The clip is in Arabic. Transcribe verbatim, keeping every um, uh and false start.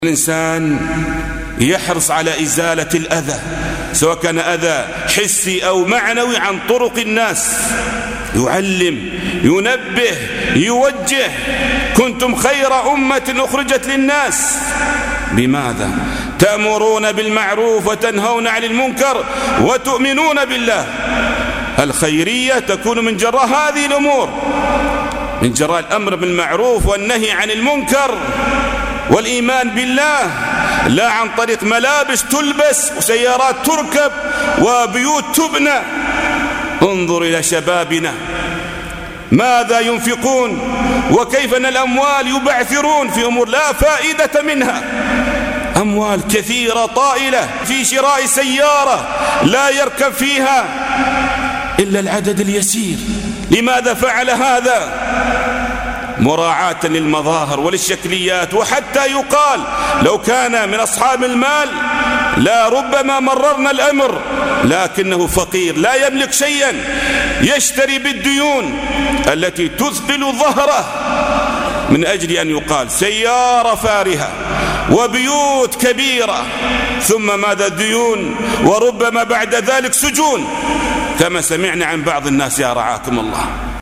الإنسان يحرص على إزالة الأذى، سواء كان أذى حسي أو معنوي، عن طرق الناس، يعلم، ينبه، يوجه. كنتم خير أمة أخرجت للناس. بماذا؟ تأمرون بالمعروف وتنهون عن المنكر وتؤمنون بالله. الخيرية تكون من جراء هذه الأمور، من جراء الأمر بالمعروف والنهي عن المنكر والإيمان بالله، لا عن طريق ملابس تلبس وسيارات تركب وبيوت تبنى. انظر إلى شبابنا ماذا ينفقون، وكيف أن الأموال يبعثرون في أمور لا فائدة منها. أموال كثيرة طائلة في شراء سيارة لا يركب فيها إلا العدد اليسير. لماذا فعل هذا؟ مراعاة للمظاهر وللشكليات. وحتى يقال لو كان من أصحاب المال لا ربما مررنا الأمر، لكنه فقير لا يملك شيئا، يشتري بالديون التي تثقل ظهره من أجل أن يقال سيارة فارهة وبيوت كبيرة، ثم ماذا؟ ديون، وربما بعد ذلك سجون، كما سمعنا عن بعض الناس. يا رعاكم الله.